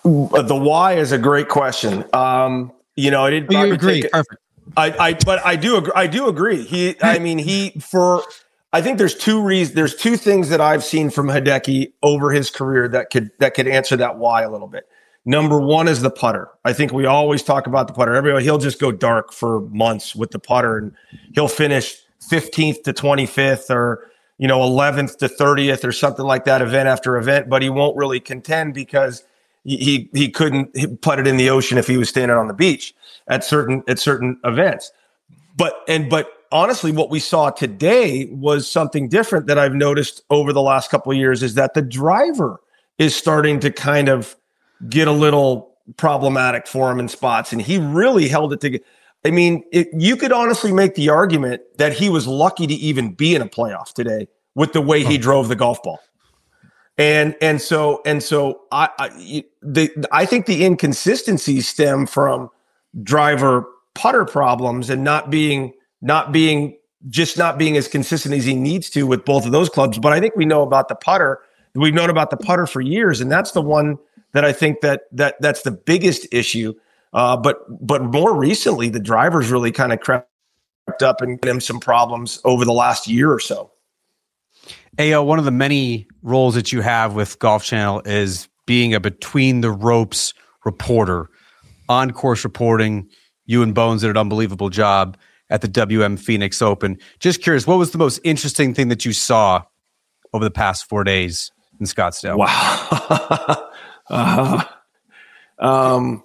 The why is a great question. Um, you know, I didn't you agree. Take, Perfect. I, I, but I do agree. I do agree. He, I mean, he for. I think there's two reasons. There's two things that I've seen from Hideki over his career that could that could answer that why a little bit. Number one is the putter. I think we always talk about the putter. Everybody, he'll just go dark for months with the putter, and he'll finish fifteenth to twenty-fifth, or you know, eleventh to thirtieth, or something like that, event after event. But he won't really contend because he he, he couldn't put it in the ocean if he was standing on the beach at certain at certain events. But and but. Honestly, what we saw today was something different that I've noticed over the last couple of years, is that the driver is starting to kind of get a little problematic for him in spots. And he really held it together. I mean, it, you could honestly make the argument that he was lucky to even be in a playoff today with the way he drove the golf ball. And and so and so I I, the, I think the inconsistencies stem from driver putter problems and not being not being just not being as consistent as he needs to with both of those clubs. But I think we know about the putter. We've known about the putter for years, and that's the one that I think that that that's the biggest issue. Uh, but but more recently, the drivers really kind of crept up and given him some problems over the last year or so. Ayo, one of the many roles that you have with Golf Channel is being a between the ropes reporter, on course reporting. You and Bones did an unbelievable job at the W M Phoenix Open. Just curious, what was the most interesting thing that you saw over the past four days in Scottsdale? Wow. uh, um,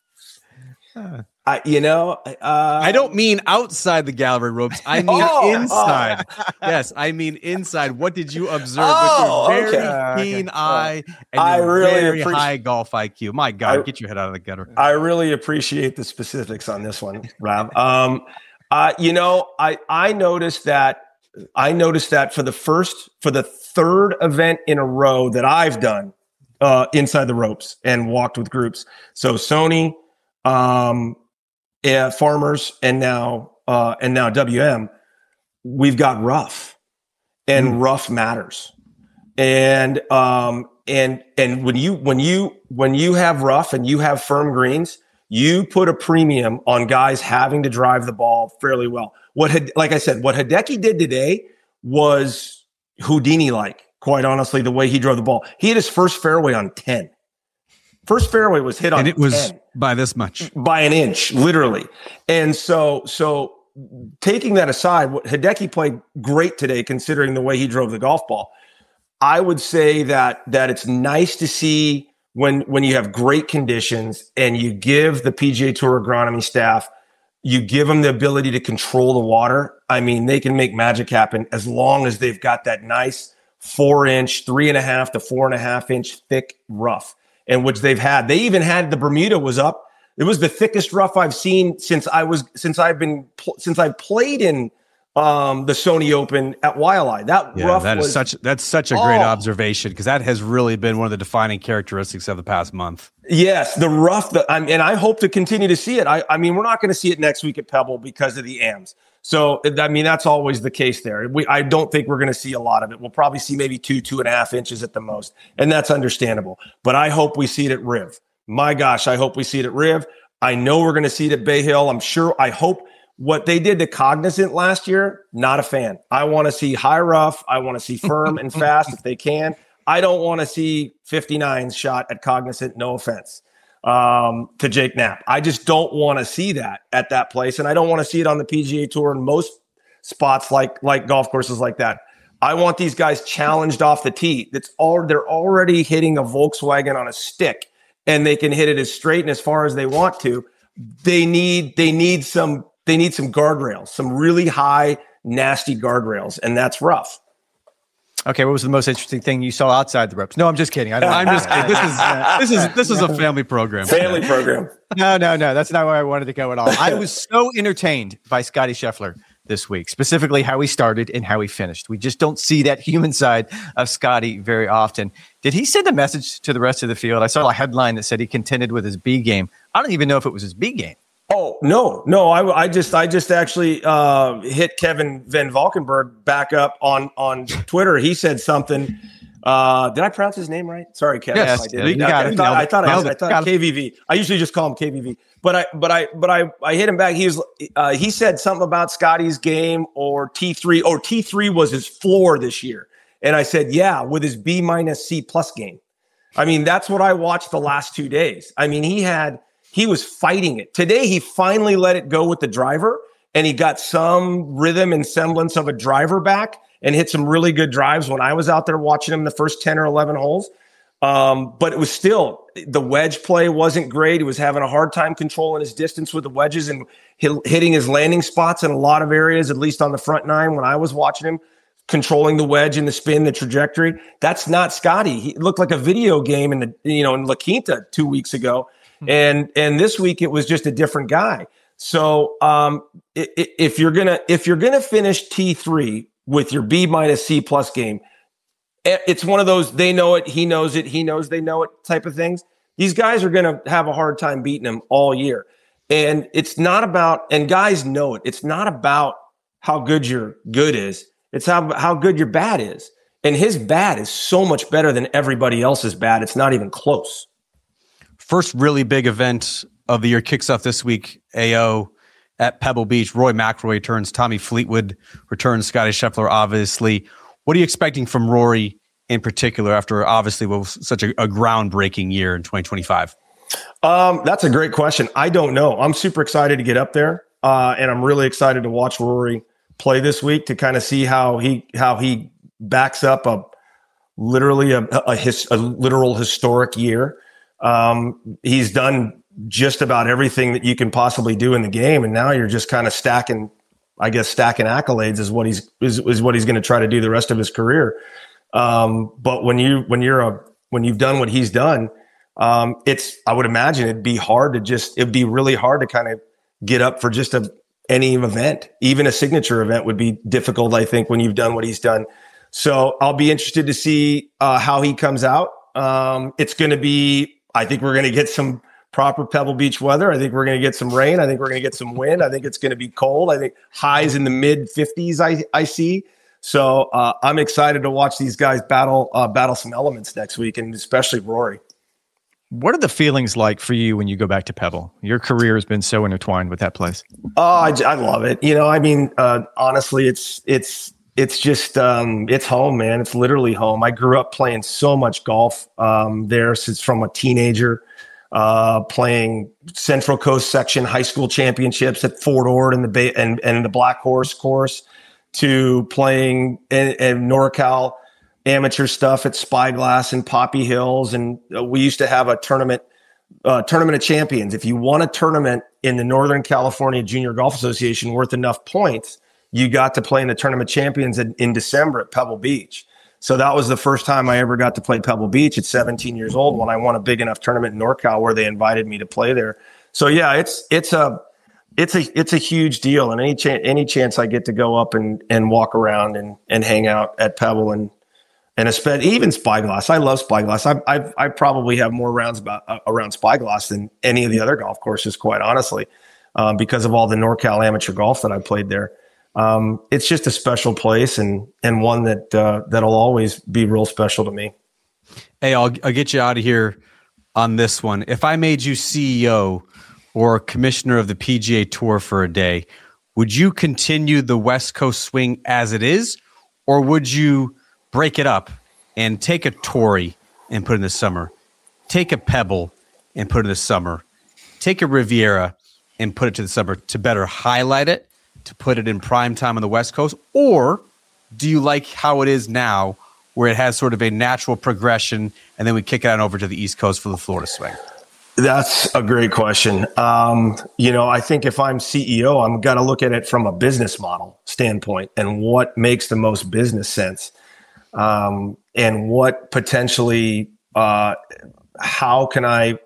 I, you know, uh, I don't mean outside the gallery ropes. I mean oh, inside. Oh. Yes, I mean inside. What did you observe Oh, with your very okay. keen Okay. eye and I your really very appreci- high golf I Q? My God, I- get your head out of the gutter. I really appreciate the specifics on this one, Rob. Um, uh, you know, I I noticed that I noticed that for the first for the third event in a row that I've done uh, inside the ropes and walked with groups. So Sony, um, uh, Farmers, and now uh, and now W M. We've got rough, and mm. rough matters. And um, and and when you when you when you have rough and you have firm greens, you put a premium on guys having to drive the ball fairly well. What had, like I said, what Hideki did today was Houdini-like, quite honestly, the way he drove the ball. He hit his first fairway on ten. First fairway was hit on and it was ten. By this much. By an inch, literally. And so so taking that aside, what Hideki played great today considering the way he drove the golf ball. I would say that that it's nice to see when when you have great conditions and you give the P G A Tour agronomy staff, you give them the ability to control the water. I mean, they can make magic happen as long as they've got that nice four inch, three and a half to four and a half inch thick rough, and which they've had. They even had the Bermuda was up. It was the thickest rough I've seen since I was since I've been since I played in um, the Sony Open at Waialae. That yeah, rough that was is such that's such a great oh. observation, because that has really been one of the defining characteristics of the past month. Yes, the rough, the, I mean, and I hope to continue to see it. I, I mean, we're not going to see it next week at Pebble because of the A Ms. So, I mean, that's always the case there. We, I don't think we're going to see a lot of it. We'll probably see maybe two, two and a half inches at the most, and that's understandable. But I hope we see it at Riv. My gosh, I hope we see it at Riv. I know we're going to see it at Bay Hill. I'm sure. I hope. What they did to Cognizant last year, not a fan. I want to see high rough. I want to see firm and fast if they can. I don't want to see fifty-nines shot at Cognizant. No offense um, to Jake Knapp. I just don't want to see that at that place. And I don't want to see it on the P G A Tour in most spots like, like golf courses like that. I want these guys challenged off the tee. That's all. They're already hitting a Volkswagen on a stick, and they can hit it as straight and as far as they want to. They need, they need some, They need some guardrails, some really high, nasty guardrails, and that's rough. Okay, what was the most interesting thing you saw outside the ropes? No, I'm just kidding. I don't I'm just kidding. This is this is this is a family program. Family program. No, no, no. That's not where I wanted to go at all. I was so entertained by Scotty Scheffler this week, specifically how he started and how he finished. We just don't see that human side of Scotty very often. Did he send a message to the rest of the field? I saw a headline that said he contended with his B game. I don't even know if it was his B game. Oh, no, no. I, I just I just actually uh, hit Kevin Van Valkenburg back up on, on Twitter. He said something Uh, did I pronounce his name right? Sorry, Kevin. Yes, I did. you got I, it. I thought, I thought, I, Nailed I it. thought Got it. K V V. I usually just call him K V V. But I, but I, but I, I hit him back. He was, uh, he said something about Scotty's game or T three, or T three was his floor this year. And I said, yeah, with his B minus C plus game. I mean, that's what I watched the last two days. I mean, he had, he was fighting it. Today, he finally let it go with the driver, and he got some rhythm and semblance of a driver back and hit some really good drives when I was out there watching him the first ten or eleven holes. Um, but it was still, the wedge play wasn't great. He was having a hard time controlling his distance with the wedges and hit, hitting his landing spots in a lot of areas, at least on the front nine when I was watching him, controlling the wedge and the spin, the trajectory. That's not Scotty. He looked like a video game in the, you know, in La Quinta two weeks ago. Mm-hmm. And, and this week it was just a different guy. So, um, if you're going to, if you're going to finish T three with your B minus C plus game, it's one of those, they know it, he knows it, he knows they know it type of things. These guys are going to have a hard time beating him all year. And it's not about, and guys know it, it's not about how good your good is. It's how, how good your bad is. And his bad is so much better than everybody else's bad. It's not even close. First really big event of the year kicks off this week, A O at Pebble Beach. Rory McIlroy returns, Tommy Fleetwood returns, Scotty Scheffler, obviously. What are you expecting from Rory in particular after obviously what was such a, a groundbreaking year in twenty twenty-five? Um, that's a great question. I don't know. I'm super excited to get up there, uh, and I'm really excited to watch Rory play this week to kind of see how he how he backs up a literally a a, his, a literal historic year. Um, he's done just about everything that you can possibly do in the game, and now you're just kind of stacking. I guess stacking accolades is what he's is, is what he's going to try to do the rest of his career. Um, but when you when you're a when you've done what he's done, um, it's I would imagine it'd be hard to just it'd be really hard to kind of get up for just a any event, even a signature event would be difficult. I think when you've done what he's done. So I'll be interested to see uh, how he comes out. Um, it's going to be. I think we're going to get some proper Pebble Beach weather. I think we're going to get some rain. I think we're going to get some wind. I think it's going to be cold. I think highs in the mid fifties I, I see. So uh, I'm excited to watch these guys battle uh, battle some elements next week, and especially Rory. What are the feelings like for you when you go back to Pebble? Your career has been so intertwined with that place. Oh, I, I love it. You know, I mean, uh, honestly, it's it's it's just um, it's home, man. It's literally home. I grew up playing so much golf um, there since from a teenager. Uh, playing Central Coast Section high school championships at Fort Ord and the Bay and, and the Black Horse course, to playing in, in NorCal amateur stuff at Spyglass and Poppy Hills. And uh, we used to have a tournament, uh, tournament of champions. If you won a tournament in the Northern California Junior Golf Association worth enough points, you got to play in the tournament of champions in, in December at Pebble Beach. So that was the first time I ever got to play Pebble Beach at seventeen years old, when I won a big enough tournament in NorCal where they invited me to play there. So yeah, it's it's a it's a it's a huge deal, and any chance any chance I get to go up and and walk around and and hang out at Pebble and and especially even Spyglass. I love Spyglass. I I I probably have more rounds about uh, around Spyglass than any of the other golf courses, quite honestly, um, because of all the NorCal amateur golf that I played there. Um, it's just a special place, and and one that uh, that'll always be real special to me. Hey, I'll I'll get you out of here on this one. If I made you C E O or commissioner of the P G A Tour for a day, would you continue the West Coast swing as it is, or would you break it up and take a Torrey and put it in the summer, take a Pebble and put it in the summer, take a Riviera and put it to the summer to better highlight it, to put it in prime time on the West Coast? Or do you like how it is now, where it has sort of a natural progression, and then we kick it on over to the East Coast for the Florida swing? That's a great question. Um, you know, I think if I'm C E O, I'm got to look at it from a business model standpoint and what makes the most business sense, um, and what potentially, uh, how can I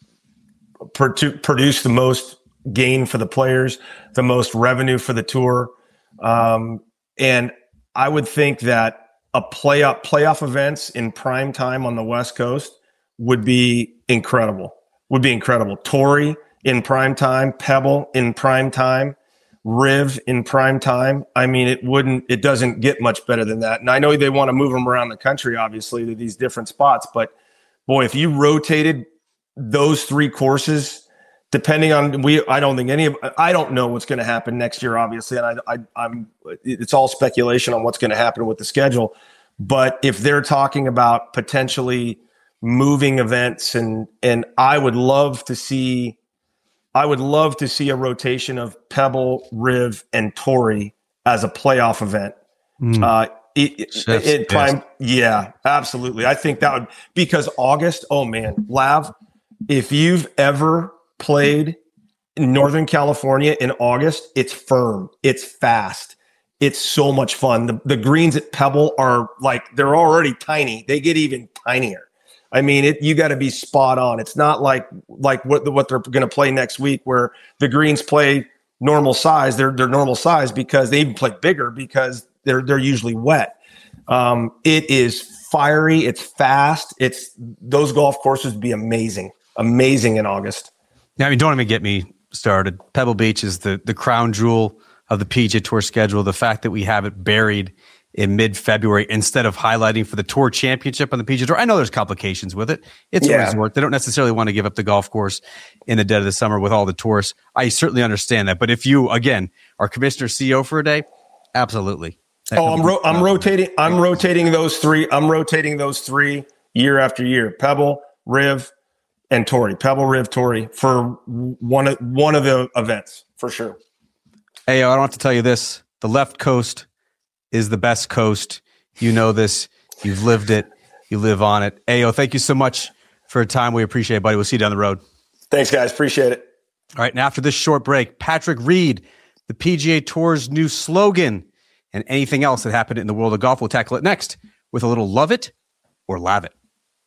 pr- produce the most gain for the players, the most revenue for the tour. Um, and I would think that a playoff playoff events in prime time on the West Coast would be incredible, would be incredible. Torrey in prime time, Pebble in prime time, Riv in prime time. I mean, it wouldn't, it doesn't get much better than that. And I know they want to move them around the country, obviously, to these different spots. But boy, if you rotated those three courses, depending on we, I don't think any of, I don't know what's going to happen next year, obviously, and I, I, I'm, it's all speculation on what's going to happen with the schedule. But if they're talking about potentially moving events, and and I would love to see, I would love to see a rotation of Pebble, Riv, and Torrey as a playoff event. Mm. Uh, it, it, it prime, yeah, absolutely. I think that would, because August, oh man, Lav, if you've ever played in Northern California in August, it's firm, it's fast. It's so much fun. The, the greens at Pebble are like, they're already tiny. They get even tinier. I mean, it, you got to be spot on. It's not like like what, what they're going to play next week, where the greens play normal size. They're they're normal size because they even play bigger because they're they're usually wet. Um, it is fiery. It's fast. It's those golf courses would be amazing, amazing in August. Yeah, I mean, don't even get me started. Pebble Beach is the the crown jewel of the P G A Tour schedule. The fact that we have it buried in mid-February instead of highlighting for the Tour Championship on the P G A Tour. I know there's complications with it. It's yeah. a resort. They don't necessarily want to give up the golf course in the dead of the summer with all the tourists. I certainly understand that. But if you, again, are commissioner C E O for a day, absolutely. That oh, I'm ro- I'm rotating. I'm rotating those three. I'm rotating those three year after year. Pebble, Riv, and Torrey. Pebble, Riv, Torrey for one of one of the events for sure. Hey, I don't have to tell you this. The left coast is the best coast. You know this. You've lived it. You live on it. Ayo, thank you so much for your time. We appreciate it, buddy. We'll see you down the road. Thanks, guys. Appreciate it. All right, and after this short break, Patrick Reed, the P G A Tour's new slogan, and anything else that happened in the world of golf. We'll tackle it next with a little Love It or Lav It.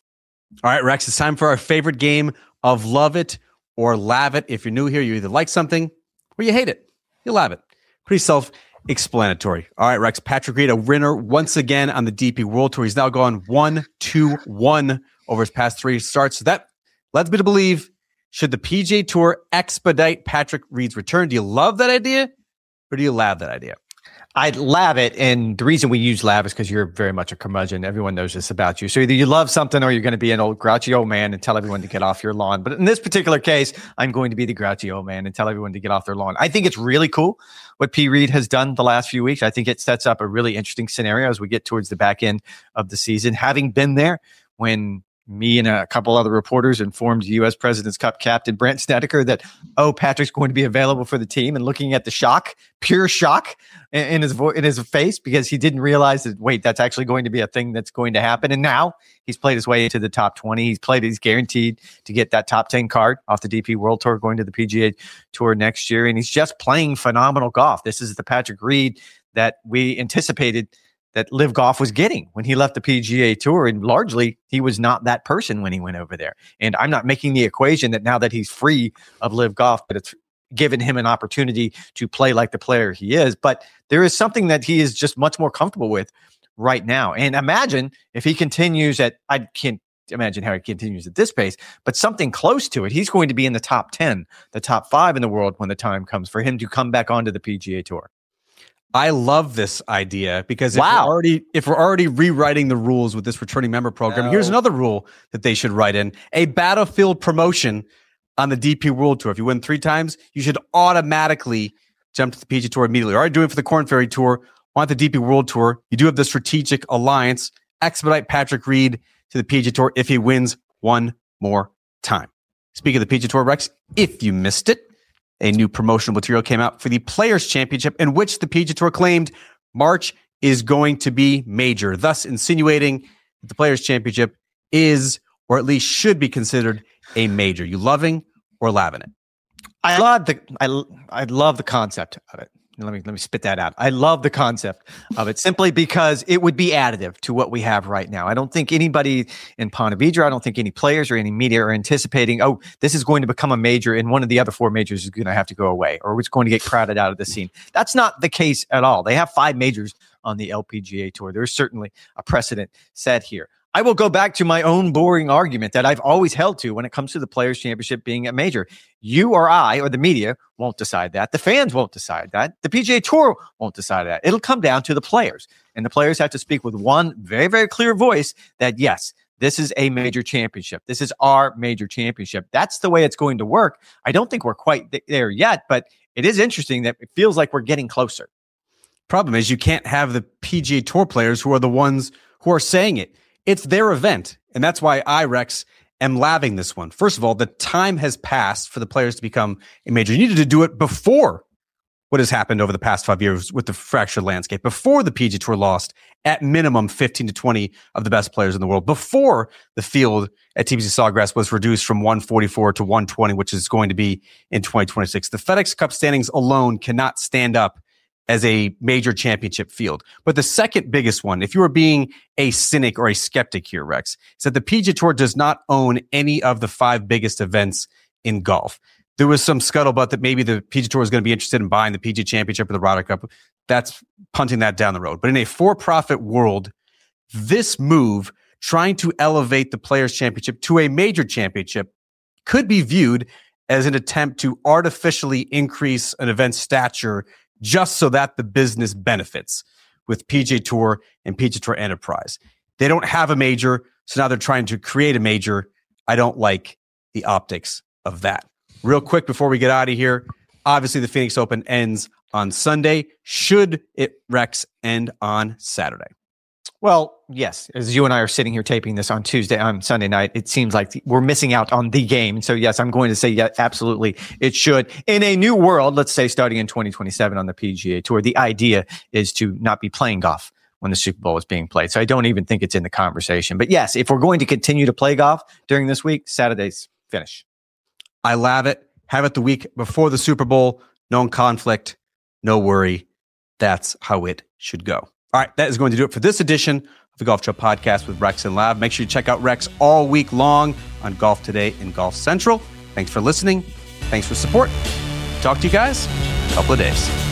All right, Rex, it's time for our favorite game of Love It or Lav It. If you're new here, you either like something or you hate it. You love it. Pretty self-explanatory. All right, Rex. Patrick Reed, a winner once again on the D P World Tour. He's now gone one, two, one over his past three starts. So that leads me to believe, should the P G A Tour expedite Patrick Reed's return? Do you love that idea or do you lav that idea? I lav it, and the reason we use lav is because you're very much a curmudgeon. Everyone knows this about you. So either you love something or you're going to be an old grouchy old man and tell everyone to get off your lawn. But in this particular case, I'm going to be the grouchy old man and tell everyone to get off their lawn. I think it's really cool what P. Reed has done the last few weeks. I think it sets up a really interesting scenario as we get towards the back end of the season. Having been there when me and a couple other reporters informed U S President's Cup captain Brent Snedeker that, oh, Patrick's going to be available for the team, and looking at the shock, pure shock in, in his vo- in his face, because he didn't realize that, wait, that's actually going to be a thing that's going to happen. And now he's played his way into the top twenty. He's played, he's guaranteed to get that top ten card off the D P World Tour, going to the P G A Tour next year. And he's just playing phenomenal golf. This is the Patrick Reed that we anticipated that Live Golf was getting when he left the P G A Tour. And largely, he was not that person when he went over there. And I'm not making the equation that now that he's free of Live Golf, but it's given him an opportunity to play like the player he is. But there is something that he is just much more comfortable with right now. And imagine if he continues at, I can't imagine how he continues at this pace, but something close to it. He's going to be in the top ten, the top five in the world when the time comes for him to come back onto the P G A Tour. I love this idea because if, wow. we're already, if we're already rewriting the rules with this returning member program, no. here's another rule that they should write in: a battlefield promotion on the D P World Tour. If you win three times, you should automatically jump to the P G A Tour immediately. Already doing it for the Korn Ferry Tour, want the D P World Tour. You do have the strategic alliance. Expedite Patrick Reed to the P G A Tour if he wins one more time. Speaking of the P G A Tour, Rex, if you missed it, a new promotional material came out for the Players' Championship, in which the P G A Tour claimed March is going to be major, thus insinuating that the Players' Championship is, or at least should be considered, a major. You loving or laving it? I love the I I love the concept of it. Let me let me spit that out. I love the concept of it simply because it would be additive to what we have right now. I don't think anybody in Ponte Vedra, I don't think any players or any media are anticipating, oh, this is going to become a major and one of the other four majors is going to have to go away, or it's going to get crowded out of the scene. That's not the case at all. They have five majors on the L P G A Tour. There's certainly a precedent set here. I will go back to my own boring argument that I've always held to when it comes to the Players' Championship being a major. You or I or the media won't decide that. The fans won't decide that. The P G A Tour won't decide that. It'll come down to the players. And the players have to speak with one very, very clear voice that, yes, this is a major championship. This is our major championship. That's the way it's going to work. I don't think we're quite th- there yet, but it is interesting that it feels like we're getting closer. Problem is you can't have the P G A Tour players who are the ones who are saying it. It's their event. And that's why I, Rex, am laving this one. First of all, the time has passed for the players to become a major. You needed to do it before what has happened over the past five years with the fractured landscape, before the P G A Tour lost at minimum fifteen to twenty of the best players in the world, before the field at T P C Sawgrass was reduced from one forty-four to one twenty, which is going to be in twenty twenty-six. The FedEx Cup standings alone cannot stand up as a major championship field. But the second biggest one, if you were being a cynic or a skeptic here, Rex, is that the P G A Tour does not own any of the five biggest events in golf. There was some scuttlebutt that maybe the P G A Tour is going to be interested in buying the P G A Championship or the Ryder Cup. That's punting that down the road. But in a for-profit world, this move, trying to elevate the Players' Championship to a major championship, could be viewed as an attempt to artificially increase an event's stature just so that the business benefits with P G A Tour and P G A Tour Enterprise. They don't have a major, so now they're trying to create a major. I don't like the optics of that. Real quick before we get out of here, obviously the Phoenix Open ends on Sunday. Should it, Rex, end on Saturday? Well, yes. As you and I are sitting here taping this on Tuesday, on Sunday night, it seems like we're missing out on the game. So yes, I'm going to say, yeah, absolutely, it should. In a new world, let's say starting in twenty twenty-seven on the P G A Tour, the idea is to not be playing golf when the Super Bowl is being played. So I don't even think it's in the conversation. But yes, if we're going to continue to play golf during this week, Saturday's finish. I love it. Have it the week before the Super Bowl. No conflict, no worry. That's how it should go. All right, that is going to do it for this edition of the Golf Show Podcast with Rex and Lav. Make sure you check out Rex all week long on Golf Today and Golf Central. Thanks for listening. Thanks for support. Talk to you guys in a couple of days.